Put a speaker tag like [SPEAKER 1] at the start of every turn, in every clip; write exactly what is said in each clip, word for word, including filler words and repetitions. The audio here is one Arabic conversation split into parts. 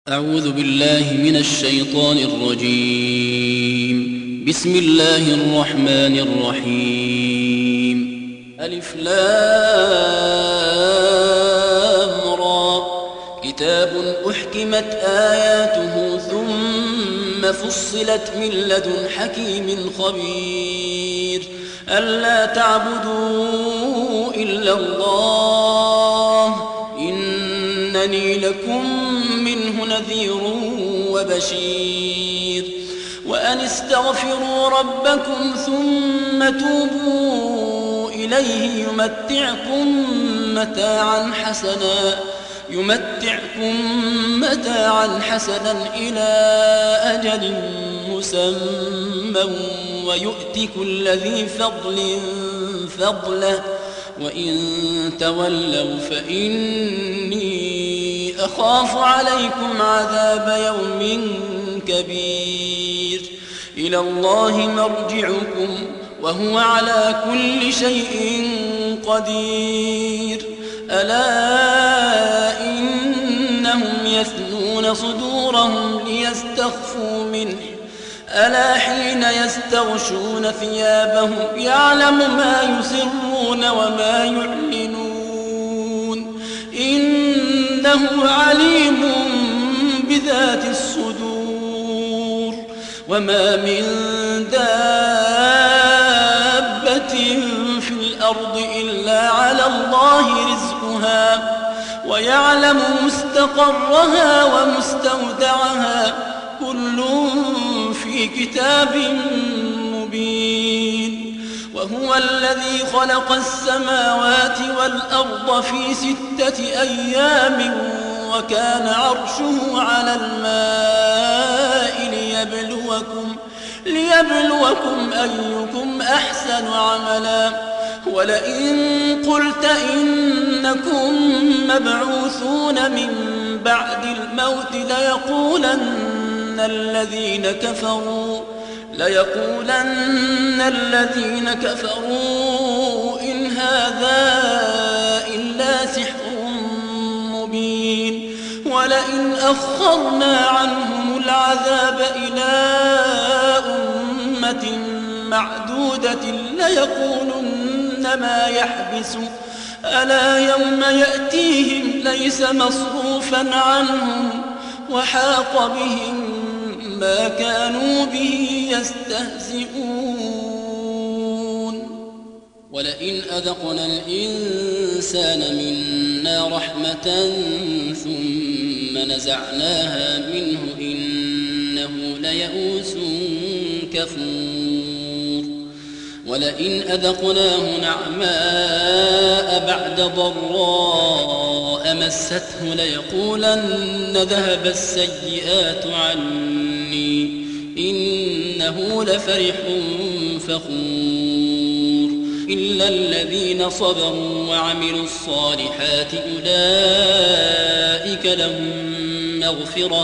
[SPEAKER 1] أعوذ بالله من الشيطان الرجيم. بسم الله الرحمن الرحيم. ألف لام را. كتاب أحكمت آياته ثم فصلت من لدن حكيم خبير. ألا تعبدوا إلا الله إنني لكم منه نذير وبشير. وأن استغفروا ربكم ثم توبوا إليه يمتعكم متاعا حسنا يمتعكم متاعا حسنا إلى أجل مسمى ويؤت كل ذي فضل فضله وإن تولوا فإني أخاف عليكم عذاب يوم كبير. إلى الله مرجعكم وهو على كل شيء قدير. ألا إنهم يثنون صدورهم ليستخفوا منه ألا حين يستغشون ثيابهم يعلم ما يسرون وما يعلنون إنه عليم بذات الصدور. وما من دابة في الأرض إلا على الله رزقها ويعلم مستقرها ومستودعها كل في كتاب مبين. وهو الذي خلق السماوات والأرض في ستة أيام وكان عرشه على الماء ليبلوكم, ليبلوكم أيكم أحسن عملا. ولئن قلت إنكم مبعوثون من بعد الموت ليقولن الذين كفروا ليقولن الذين كفروا إن هذا إلا سحر مبين. ولئن أخرنا عنهم العذاب إلى أمة معدودة ليقولن ما يحبس ألا يوم يأتيهم ليس مصروفا عنهم وحاق بهم ما كانوا به يستهزئون. ولئن أذقنا الإنسان منا رحمة ثم نزعناها منه إنه ليئوس كفور. ولئن أذقناه نعماء بعد ضراء مسته ليقولن ذهب السيئات عني إنه لفرح فخور. إلا الذين صبروا وعملوا الصالحات أولئك لهم مغفرة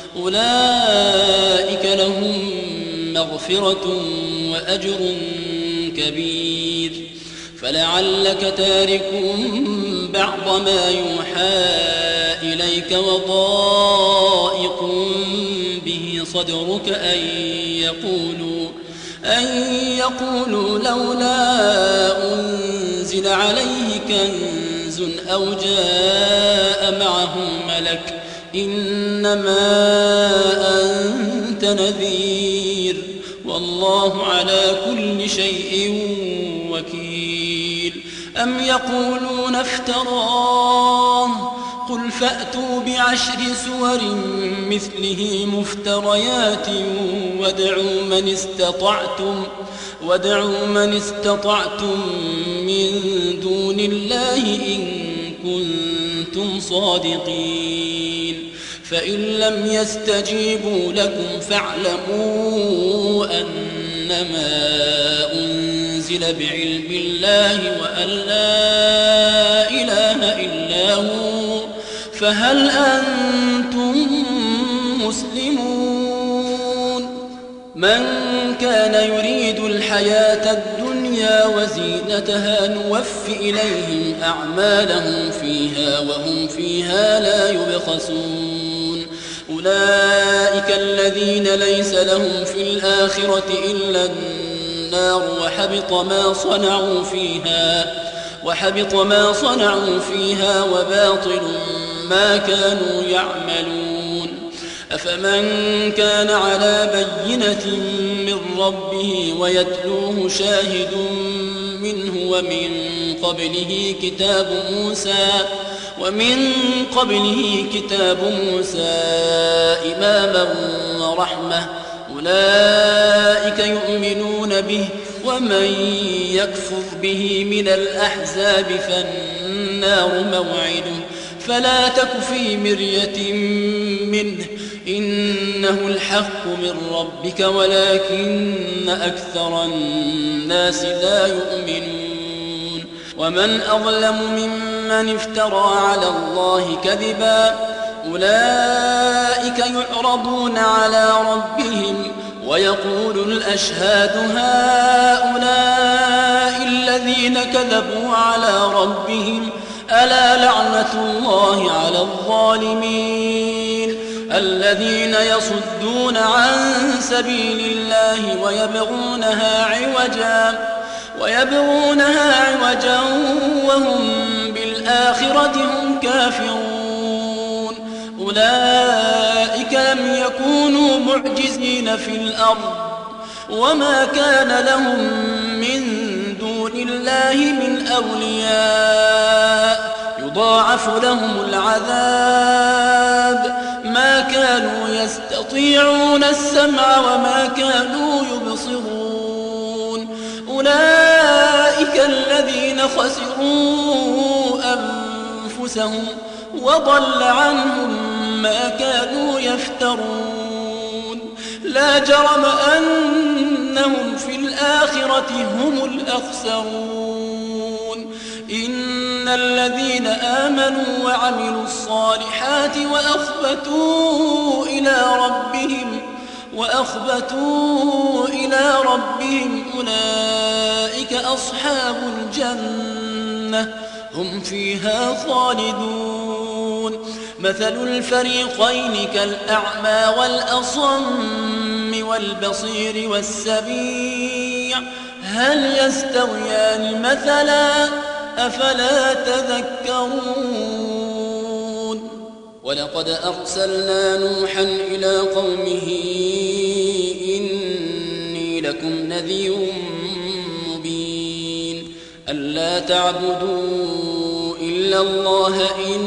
[SPEAKER 1] أولئك لهم مغفرة وأجر كبير. فلعلك تارك بعض ما يوحى إليك وضائق به صدرك أن يقولوا أن يقولوا لولا أنزل عليه كنز أو جاء معه ملك إنما أنت نذير والله على كل شيء وكيل. أم يقولون افتراه قل فأتوا بعشر سور مثله مفتريات وادعوا من استطعتم وادعوا من استطعتم من دون الله إن كنتم صادقين. فإن لم يستجيبوا لكم فاعلموا أنما أنزل بعلم الله وأن لا إله إلا هو فهل أنتم مسلمون. من كان يريد الحياة الدنيا وزينتها نوف إليهم أعمالهم فيها وهم فيها لا يبخسون أولئك الذين ليس لهم في الآخرة إلا النار وحبط ما صنعوا فيها وحبط ما صنعوا فيها وباطل ما كانوا يعملون. أفمن كان على بينة من ربه ويتلوه شاهد منه ومن قبله كتاب موسى ومن قبله كتاب موسى إماما ورحمة أولئك يؤمنون به ومن يكفر به من الأحزاب فالنار موعده فلا تك في مرية منه إنه الحق من ربك ولكن أكثر الناس لا يؤمنون. ومن أظلم ممن افترى على الله كذبا أولئك يعرضون على ربهم ويقول الأشهاد هؤلاء الذين كذبوا على ربهم ألا لعنة الله على الظالمين الذين يصدون عن سبيل الله ويبغونها عوجا ويبغونها عوجا وهم بالآخرة هم كافرون. أولئك لم يكونوا معجزين في الأرض وما كان لهم من دون الله من أولياء يضاعف لهم العذاب ما كانوا يستطيعون السمع وما كانوا يبصرون. أولئك الذين خسروا أنفسهم وضل عنهم ما كانوا يفترون. لا جرم أنهم في الآخرة هم الأخسرون. إن الذين آمنوا وعملوا الصالحات وأخبتوا إلى ربهم وأخبتوا إلى ربهم أولئك أصحاب الجنة هم فيها خالدون. مثل الفريقين كالأعمى والأصم والبصير والسميع هل يستويان مثلا أفلا تذكرون. ولقد أرسلنا نوحا إلى قومه إني لكم نذير مبين ألا تعبدوا إلا الله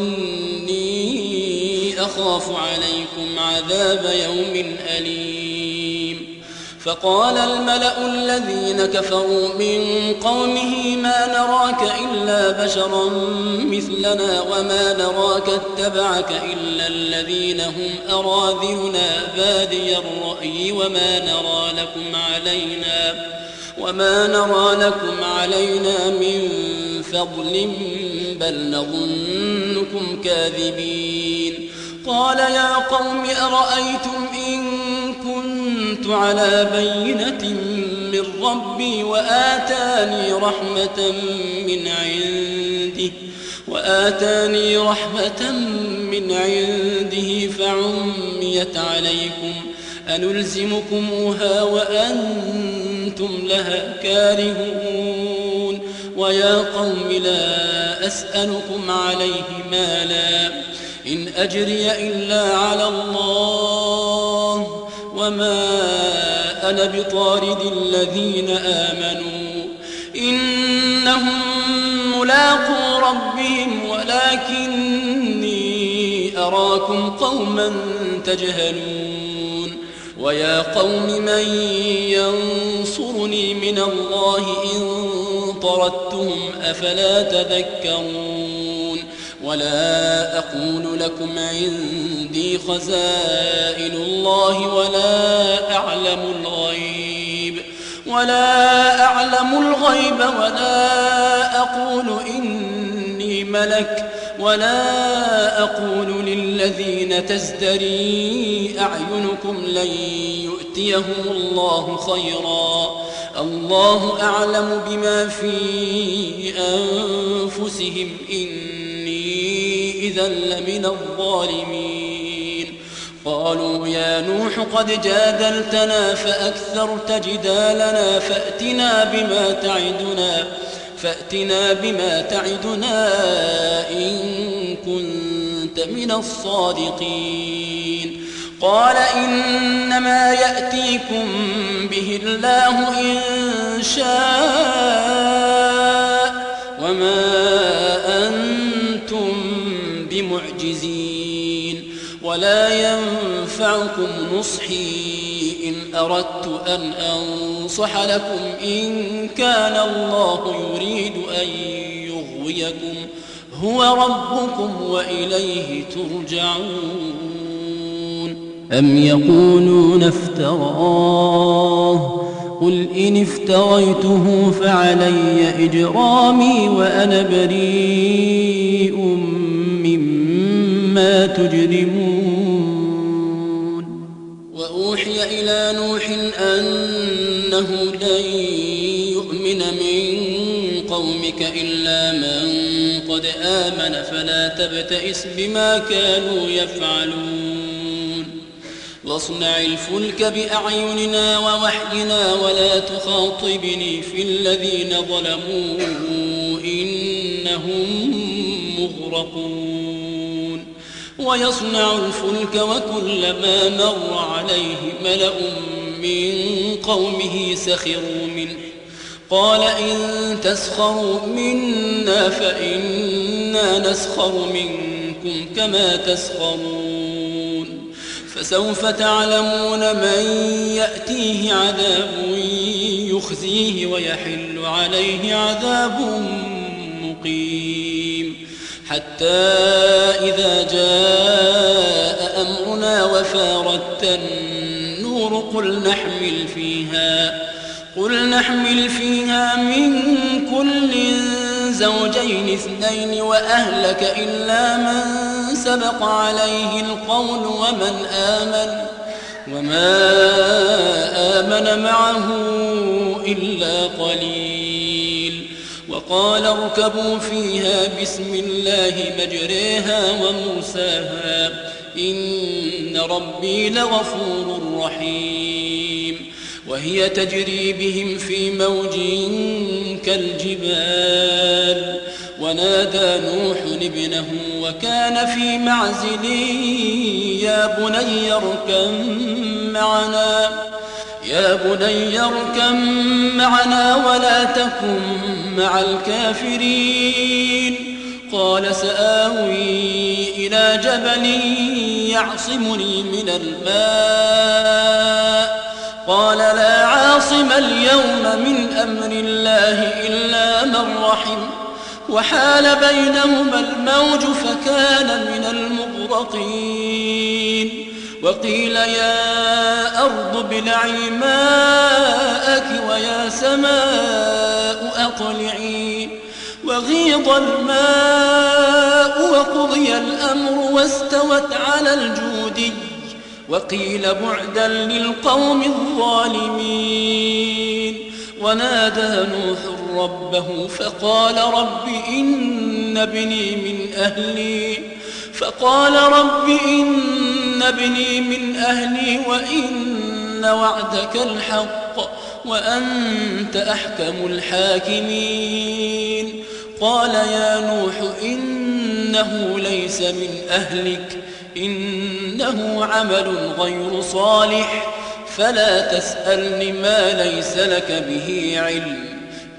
[SPEAKER 1] إني أخاف عليكم عذاب يوم أليم. فقال الملأ الذين كفروا من قومه ما نراك إلا بشرا مثلنا وما نراك اتبعك إلا الذين هم أراذلنا بادي الرأي وما نرى لكم علينا وما نرى لكم علينا من فضل بل نظنكم كاذبين. قال يا قوم أرأيتم إن كنت على بينة من ربي وآتاني رحمة من عنده وآتاني رحمة من عنده فعميت عليكم أنلزمكموها وأنتم لها كارهون. ويا قوم لا أسألكم عليه مالا إن أجري إلا على الله وما أنا بطارد الذين آمنوا إنهم ملاقو ربهم ولكني أراكم قوما تجهلون. ويا قوم من ينصرني من الله إن طردتهم أفلا تذكرون. ولا أقول لكم عندي خزائن الله ولا أعلم الغيب ولا أعلم الغيب ولا أقول إني ملك ولا أقول للذين تزدري أعينكم لن يؤتيهم الله خيرا الله أعلم بما في أنفسهم إني إذا لمن الظالمين. قالوا يا نوح قد جادلتنا فأكثرت جدالنا فأتنا بما تعدنا فأتنا بما تعدنا إن كنت من الصادقين. قال إنما يأتيكم به الله إن شاء وما أنتم بمعجزين ولا ينفعكم نصحي إن أردت أن أنصح لكم إن كان الله يريد أن يغويكم هو ربكم وإليه ترجعون. أم يقولون افتراه قل إن افتريته فعلي إجرامي وأنا بريء مما تجرمون. وأوحي إلى نوح أنه لن يؤمن من قومك إلا من قد آمن فلا تبتئس بما كانوا يفعلون واصنع الفلك بأعيننا ووحينا ولا تخاطبني في الذين ظلموا إنهم مغرقون. ويصنع الفلك وكلما مر عليه ملأ من قومه سخروا منه قال إن تسخروا منا فإنا نسخر منكم كما تسخرون. فسوف تعلمون من يأتيه عذاب يخزيه ويحل عليه عذاب مقيم. حتى إذا جاء أمرنا وفارت النور قل نحمل فيها قل نحمل فيها من كل زوجين اثنين وأهلك إلا من سبق عليه القول ومن آمن وما آمن معه إلا قليل. وقال اركبوا فيها بسم الله مجريها ومرساها إن ربي لغفور رحيم. وهي تجري بهم في موج كالجبال ونادى نوح ابنه وكان في معزل يا بني اركب معنا يا بني اركب معنا ولا تكن مع الكافرين. قال سآوي إلى جبل يعصمني من الماء قال لا عاصم اليوم من أمر الله إلا من رحم وحال بينهما الموج فكان من المغرقين. وقيل يا أرض ابلعي ماءك ويا سماء أقلعي وغيض الماء وقضي الأمر واستوت على الجودي وقيل بعدا للقوم الظالمين. ونادى نوح ربه فقال رب إن ابني من أهلي فقال رب إن ابني من أهلي وإن وعدك الحق وأنت أحكم الحاكمين. قال يا نوح إنه ليس من أهلك إنه عمل غير صالح فلا تسألني ما ليس لك به علم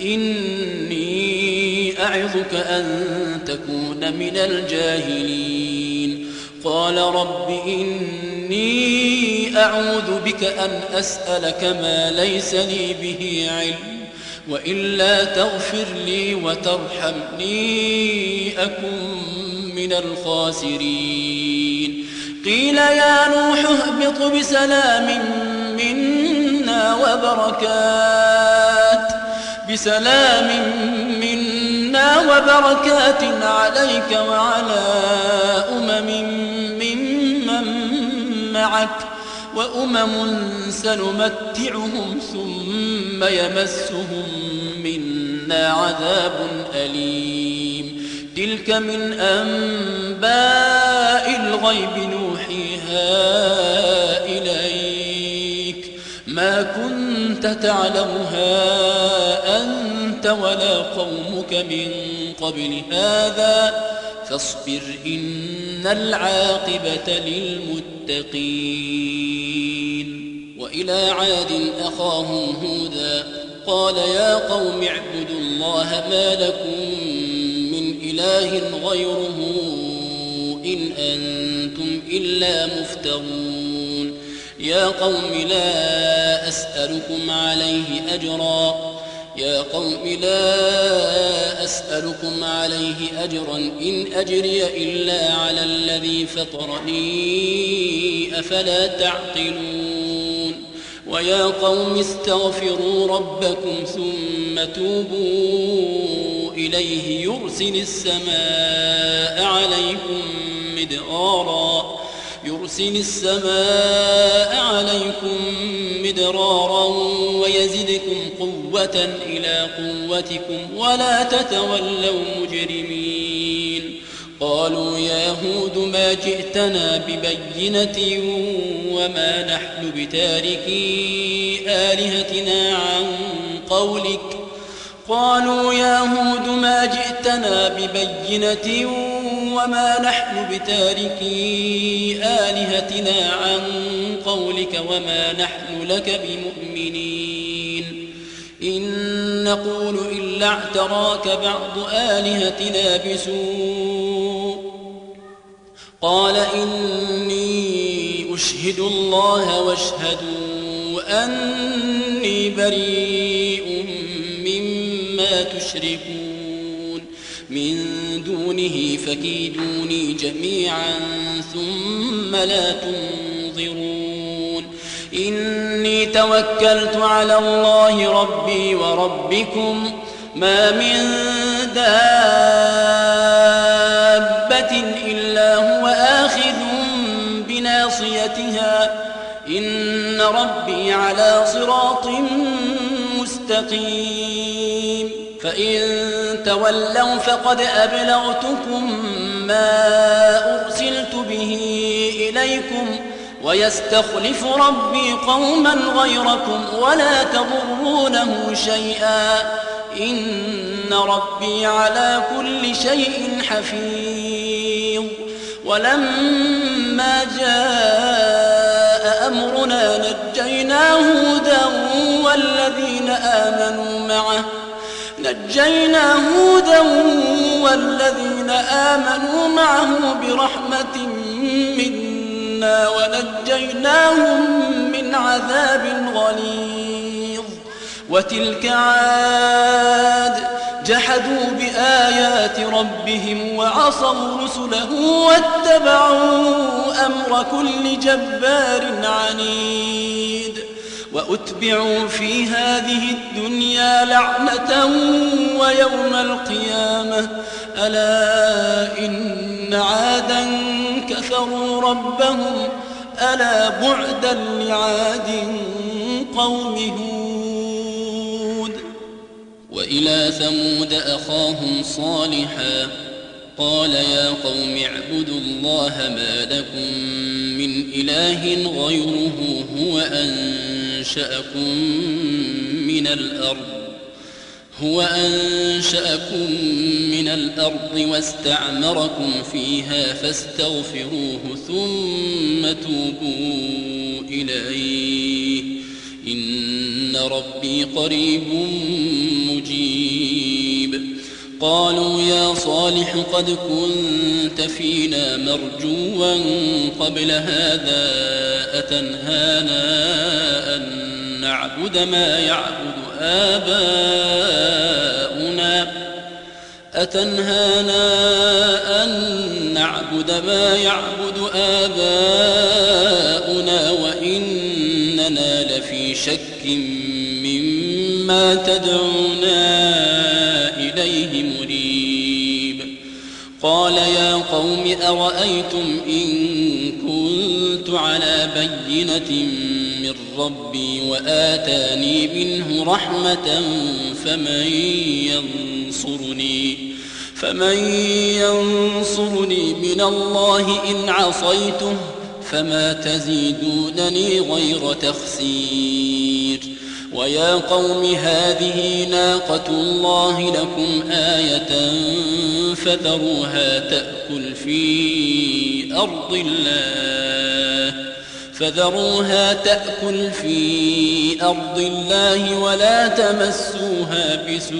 [SPEAKER 1] إني أعظك أن تكون من الجاهلين. قال رب إني أعوذ بك أن أسألك ما ليس لي به علم وإلا تغفر لي وترحمني أكن من الخاسرين. قيل يا نوح اهبط بسلام منا وبركات بسلام منا وبركات عليك وعلى أمم ممن معك وأمم سنمتعهم ثم يمسهم منا عذاب أليم. تلك من أنباء الغيب نوحيها إليك ما كنت تعلمها أنت ولا قومك من قبل هذا فاصبر إن العاقبة للمتقين. وإلى عاد أخاهم هودا قال يا قوم اعبدوا الله ما لكم من إله غيره إن أنتم إلا مفترون. يا قوم لا أسألكم عليه أجرا يا قوم لا أسألكم عليه أجرا إن أجري إلا على الذي فطرني أفلا تعقلون. ويا قوم استغفروا ربكم ثم توبوا إليه يرسل السماء عليكم مدرارا يرسل السماء عليكم مدرارا ويزدكم قوة إلى قوتكم ولا تتولوا مجرمين. قالوا يا هود ما جئتنا ببينة وما نحن بتاركي آلهتنا عن قولك قالوا يا هود ما جئتنا ببينة وما نحن بتاركي آلهتنا عن قولك وما نحن لك بمؤمنين إن نقول إلا اعتراك بعض آلهتنا بسوء قال إني أشهد الله واشهدوا أني بريء مما تشركون من دونه فكيدوني جميعا ثم لا تنظرون. إني توكلت على الله ربي وربكم ما من دابة إلا هو آخذ بناصيتها إن ربي على صراط مستقيم. فإن تولوا فقد أبلغتكم ما أرسلت به إليكم ويستخلف ربي قوما غيركم ولا تضرونه شيئا إن ربي على كل شيء حفيظ. ولما جاء أمرنا نجينا هودا والذين آمنوا معه نجينا هودا والذين آمنوا معه برحمة منا ونجيناهم من عذاب غليظ. وتلك عاد جحدوا بآيات ربهم وعصوا رسله واتبعوا أمر كل جبار عنيد. وأتبعوا في هذه الدنيا لعنة ويوم القيامة ألا إن عادا كفروا ربهم ألا بعدا لعاد قوم هود. وإلى ثمود أخاهم صالحا قال يا قوم اعبدوا الله ما لكم من إله غيره هو أنشأكم من الأرض هو أنشأكم من الأرض واستعمركم فيها فاستغفروه ثم توبوا إليه إن ربي قريب مجيب. قالوا يا صالح قد كنت فينا مرجوا قبل هذا أتنهانا أن نعبد ما يعبد آباؤنا أتنهانا أن نعبد ما يعبد آباؤنا وإننا لفي شك مما تدعونا إليه مريب. قال يا قوم أرأيتم إن كنت على بينة من ربي وآتاني منه رحمة فمن ينصرني فمن ينصرني من الله إن عصيته فما تزيدونني غير تخسير. ويا قوم هذه ناقة الله لكم آية فذروها تأكل في أرض الله فذروها تأكل في أرض الله ولا تمسوها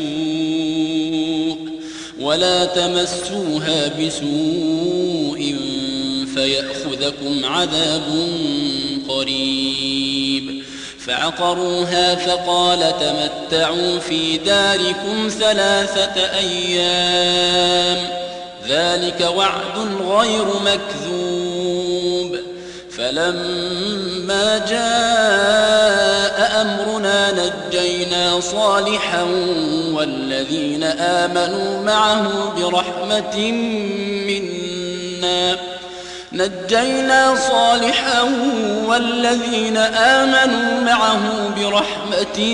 [SPEAKER 1] بسوء ولا تمسوها بسوء فيأخذكم عذاب قريب. فعقروها فقال تمتعوا في داركم ثلاثة أيام ذلك وعد غير مكذوب. فلما جاء أمرنا نجينا صالحا والذين آمنوا معه برحمة منا نجينا صالحا والذين آمنوا معه برحمة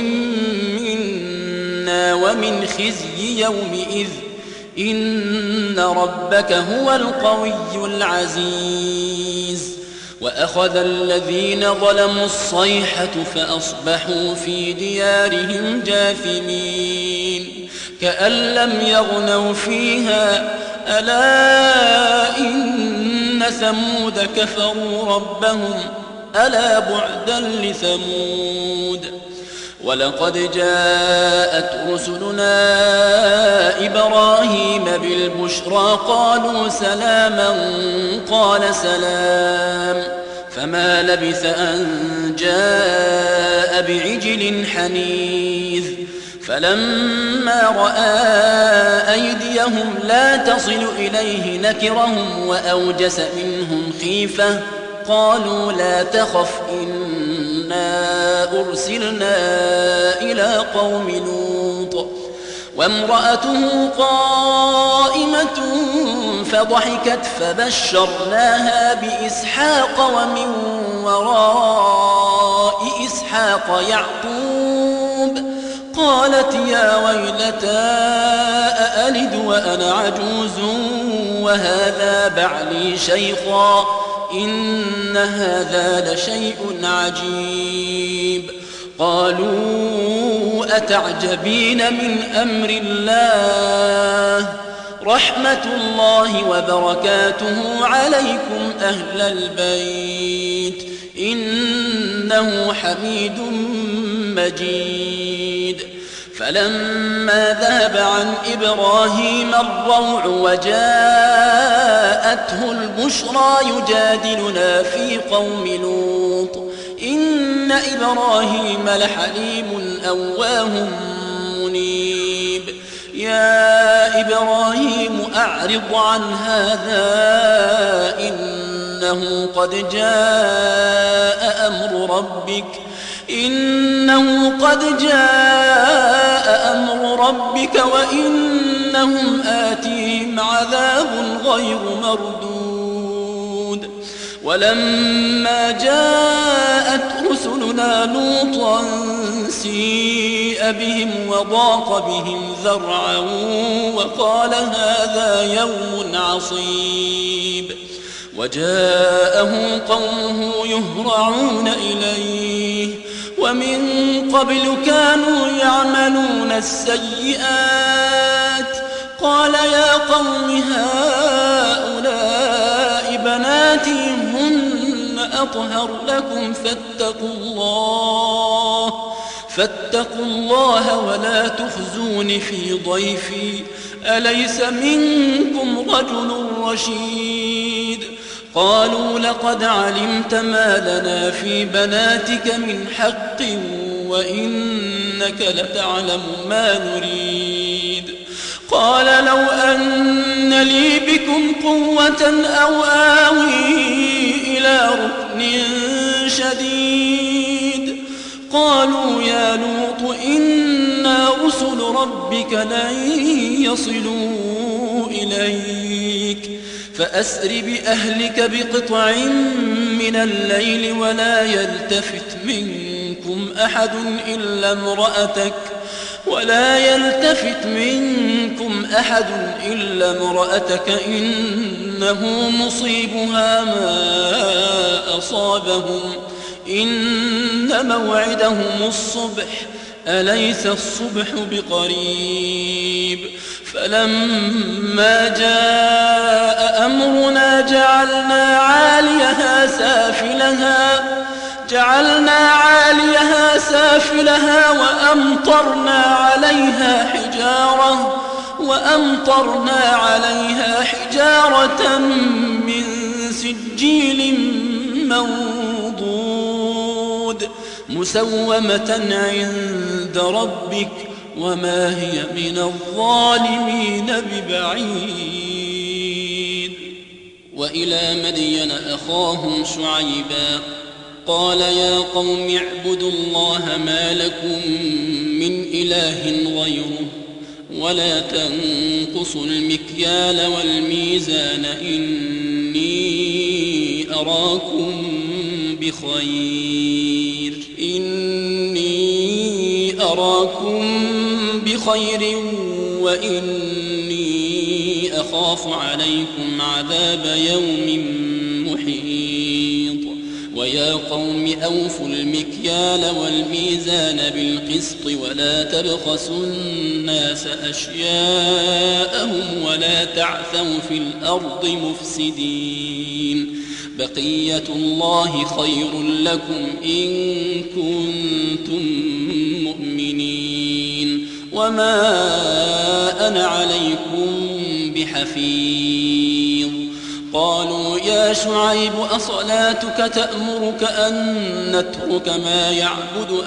[SPEAKER 1] منا ومن خزي يومئذ إن ربك هو القوي العزيز. وأخذ الذين ظلموا الصيحة فأصبحوا في ديارهم جاثمين كأن لم يغنوا فيها ألا إن ثمود كفروا ربهم ألا بعدا لثمود. ولقد جاءت رسلنا إبراهيم بالبشرى قالوا سلاما قال سلام فما لبث أن جاء بعجل حنيذ. فلما رأى أيديهم لا تصل إليه نكرهم وأوجس منهم خيفة قالوا لا تخف إنا أرسلنا إلى قوم لوط وامرأته قائمة فضحكت فبشرناها بإسحاق ومن وراء إسحاق يعقوب قالت يا ويلتى أألد وأنا عجوز وهذا بعلي شيخا إن هذا لشيء عجيب. قالوا أتعجبين من أمر الله رحمة الله وبركاته عليكم أهل البيت إنه حميد مجيد. فلما ذهب عن إبراهيم الروع وجاءته البشرى يجادلنا في قوم لوط إن إبراهيم لحليم أواه منيب. يا إبراهيم أعرض عن هذا إنه قد جاء أمر ربك إنه قد جاء أمر ربك وإنهم آتيهم عذاب غير مردود. ولما جاءت رسلنا لوطا سيء بهم وضاق بهم ذرعا وقال هذا يوم عصيب. وجاءه قومه يهرعون إليه ومن قبل كانوا يعملون السيئات قال يا قوم هؤلاء بناتي هن أطهر لكم فاتقوا الله فاتقوا الله ولا تخزون في ضيفي أليس منكم رجل رشيد. قالوا لقد علمت ما لنا في بناتك من حق وإنك لتعلم ما نريد. قال لو أن لي بكم قوة أو آوي إلى ركن شديد. قالوا يا لوط إنا رسل ربك لن يصلوا إليك فأسر بأهلك بقطع من الليل ولا يلتفت منكم أحد إلا امرأتك ولا يلتفت منكم أحد إلا امرأتك إنه مصيبها ما أصابهم إن موعدهم الصبح أليس الصبح بقريب فلما جاء أمرنا جعلنا عاليها سافلها جعلنا عاليها سافلها وأمطرنا عليها حجارة وأمطرنا عليها حجارة من سجيل منضود مسومة عند ربك وما هي من الظالمين ببعيد. وإلى مدين أخاهم شعيبا قال يا قوم اعبدوا الله ما لكم من إله غيره ولا تنقصوا المكيال والميزان إني أراكم بخير إني أراكم بخير وإني أخاف عليكم عذاب يوم محيط. ويا قوم أوفوا المكيال والميزان بالقسط ولا تبخسوا الناس أشياءهم ولا تعثوا في الأرض مفسدين بقية الله خير لكم إن كنتم مؤمنين وما أنا عليكم بحفيظ. قالوا يا شعيب أصلاتك تأمرك أن نترك ما يعبد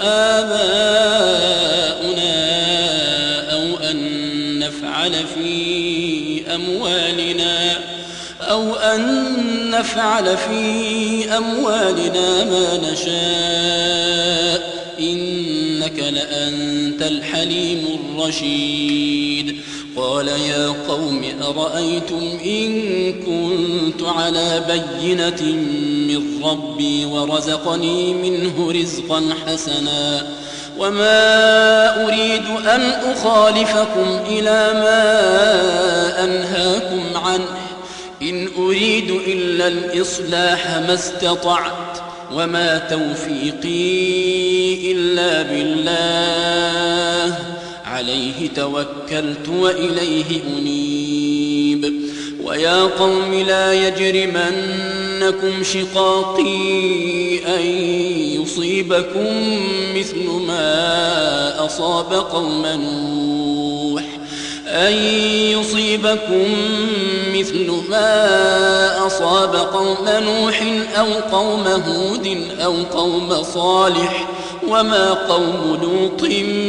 [SPEAKER 1] آباؤنا أو أن نفعل في أموالنا أو أن نفعل في أموالنا ما نشاء إنك لأنت الحليم الرشيد. قال يا قوم أرأيتم إن كنت على بينة من ربي ورزقني منه رزقا حسنا وما أريد أن أخالفكم إلى ما أنهاكم عنه إن أريد إلا الإصلاح ما استطعت وما توفيقي إلا بالله عليه توكلت وإليه أنيب. ويا قوم لا يجرمنكم شقاقي أن يصيبكم مثل ما أصاب قوم نوح أن يصيبكم مثل ما أصاب قوم نوح أو قوم هود أو قوم صالح وما قوم لوط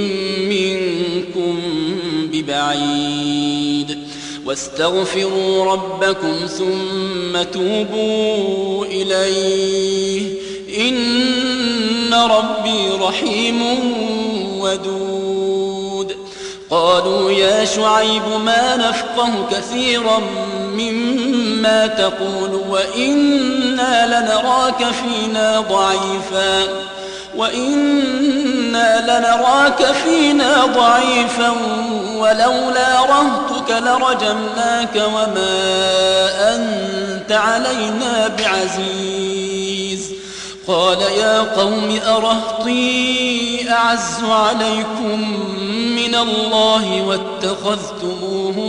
[SPEAKER 1] منكم ببعيد. واستغفروا ربكم ثم توبوا إليه إن ربي رحيم ودود. قالوا يا شعيب ما نفقه كثيرا مما تقول وإنا لنراك فينا ضعيفا وإنا لنراك فينا ضعيفا ولولا رهتك لرجمناك وما أنت علينا بعزيز. قال يا قوم أرهطي أعز عليكم من الله واتخذتموه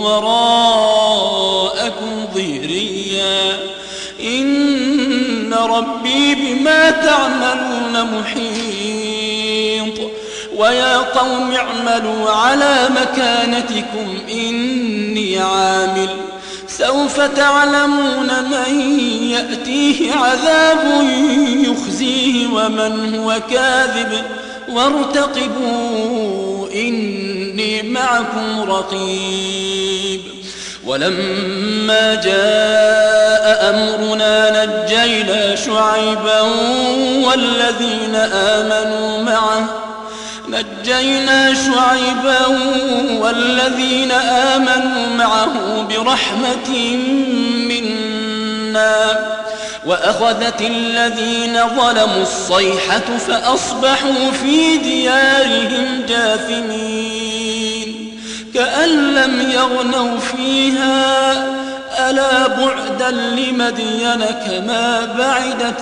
[SPEAKER 1] وراءكم ظهريا إن ربي بما تعملون محيط. ويا قوم اعملوا على مكانتكم إني عامل سوف تعلمون من يأتيه عذاب يخزيه ومن هو كاذب وارتقبوا إني معكم رقيب. ولما جاء أمرنا نجينا شعيبا والذين آمنوا معه نجينا شعيبا والذين آمنوا معه برحمة منا وأخذت الذين ظلموا الصيحة فأصبحوا في ديارهم جاثمين. كأن لم يغنوا فيها ألا بعدا لمدين كما بعدت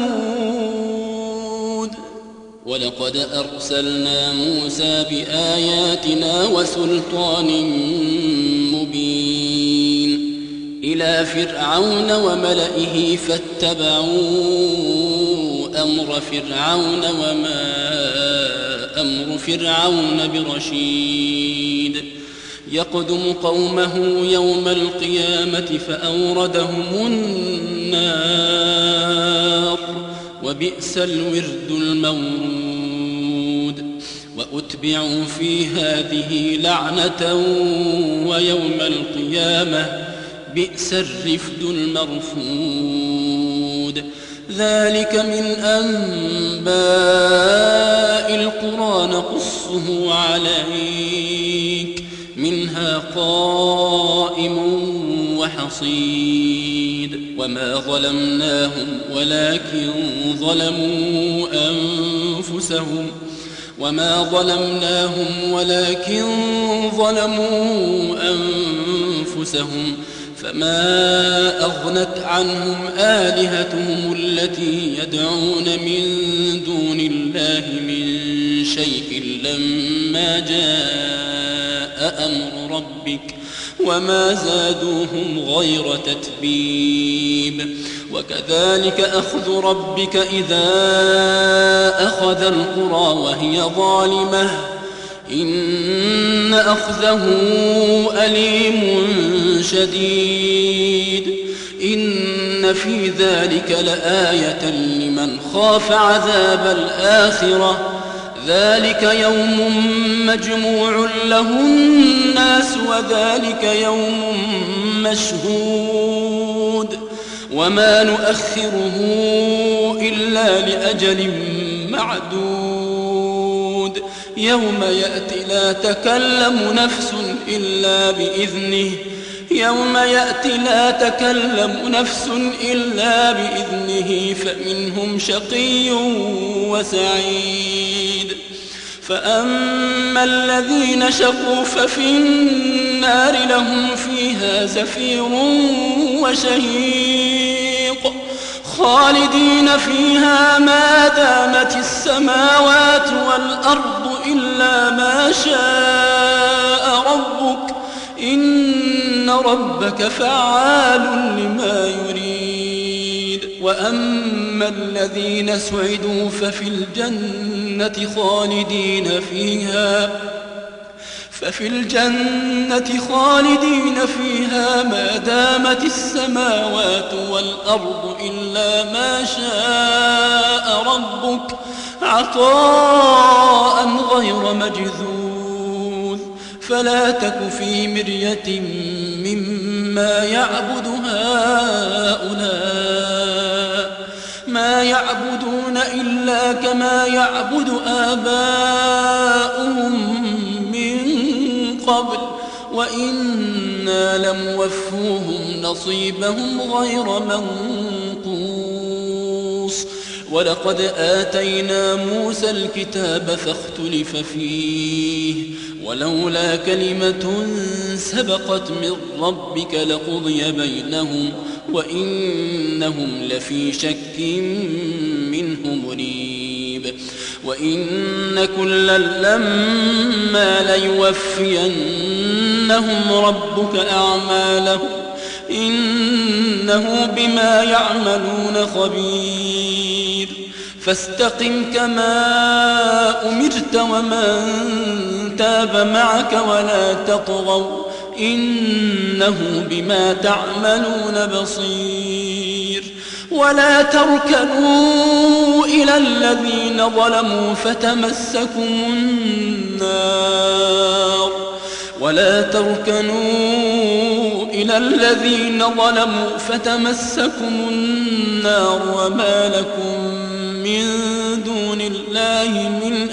[SPEAKER 1] ثمود ولقد أرسلنا موسى بآياتنا وسلطان مبين إلى فرعون وملئه فاتبعوا أمر فرعون وما أمر فرعون برشيد يقدم قومه يوم القيامة فأوردهم النار وبئس الورد المورود وأتبعوا في هذه لعنة ويوم القيامة بئس الرفد المرفود ذلك من أنباء القرى نقصه عليك منها قائم وحصيد وما ظلمناهم ولكن ظلموا أنفسهم وما ظلمناهم ولكن ظلموا أنفسهم فما أغنت عنهم آلهتهم التي يدعون من دون الله من شيء لما جاء أمر ربك وما زادوهم غير تتبيب وكذلك أخذ ربك إذا أخذ القرى وهي ظالمة إن أخذه أليم شديد إن في ذلك لآية لمن خاف عذاب الآخرة ذلك يوم مجموع له الناس وذلك يوم مشهود وما نؤخره إلا لأجل معدود يوم يأتي لا تكلم نفس إلا بإذنه يوم يأتي لا تكلم نفس إلا بإذنه فمنهم شقي وسعيد فأما الذين شقوا ففي النار لهم فيها زفير وشهيق خالدين فيها ما دامت السماوات والأرض إلا ما شاء ربك إن ربك فعال لما يريد وأما الذين سعدوا ففي الجنة خالدين فيها ففي الجنة خالدين فيها ما دامت السماوات والأرض إلا ما شاء ربك عطاء غير مجذوذ فلا تك في مرية مما يعبد هؤلاء ما يعبدون إلا كما يعبد آباؤهم قبل وإنا لموفوهم نصيبهم غير منقوص ولقد آتينا موسى الكتاب فاختلف فيه ولولا كلمة سبقت من ربك لقضي بينهم وإنهم لفي شك منه مريب وإن كلا لما ليوفينهم ربك أعمالهم إنه بما يعملون خبير فاستقم كما أمرت ومن تاب معك ولا تطغوا إنه بما تعملون بصير ولا تركنوا إلى الذين ظلموا فتمسكم النار ولا تركنوا إلى الذين ظلموا فتمسكم النار وما لكم من دون الله من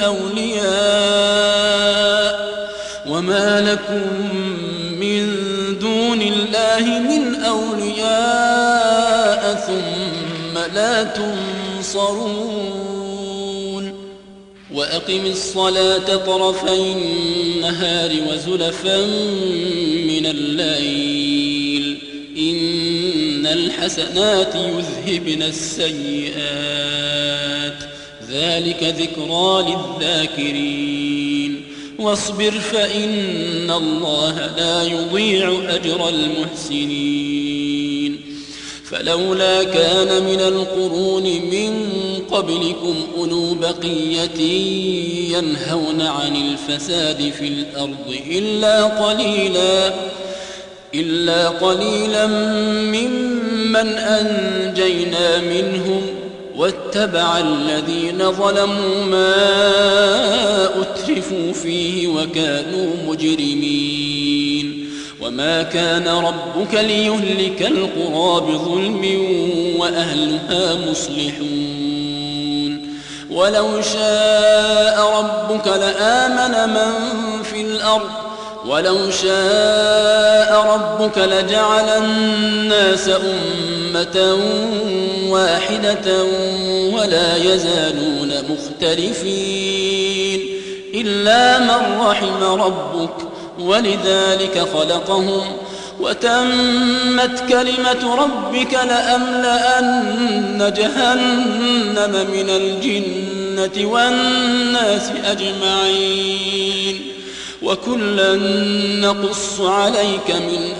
[SPEAKER 1] أولياء وما لكم من دون الله من أولياء ثم لا تنصرون وأقم الصلاة طرفي النهار وزلفا من الليل إن الحسنات يذهبن السيئات ذلك ذكرى للذاكرين واصبر فإن الله لا يضيع أجر المحسنين فلولا كان من القرون من قبلكم أولو بقية ينهون عن الفساد في الأرض إلا قليلا إلا قليلا ممن أنجينا منهم واتبع الذين ظلموا ما أترفوا فيه وكانوا مجرمين وما كان ربك ليهلك القرى بظلم وأهلها مصلحون ولو شاء ربك لآمن من في الأرض ولو شاء ربك لجعل الناس أمة واحدة ولا يزالون مختلفين إلا من رحم ربك ولذلك خلقهم وتمت كلمة ربك لأملأن جهنم من الجنة والناس أجمعين وكلا نقص عليك من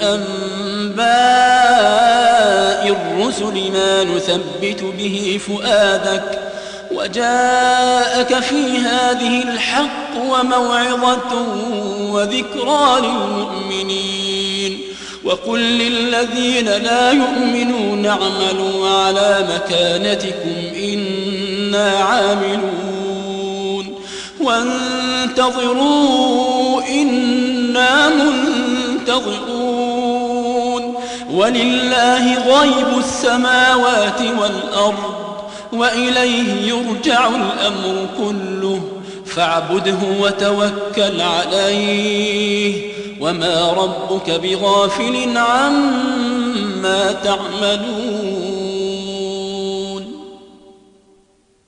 [SPEAKER 1] أنباء الرسل ما نثبت به فؤادك وجاءك في هذه الحق وموعظة وذكرى للمؤمنين وقل للذين لا يؤمنون اعملوا على مكانتكم إنا عاملون وانتظروا إنا منتظرون ولله غيب السماوات والأرض وإليه يرجع الأمر كله فاعبده وتوكل عليه وما ربك بغافل عما تعملون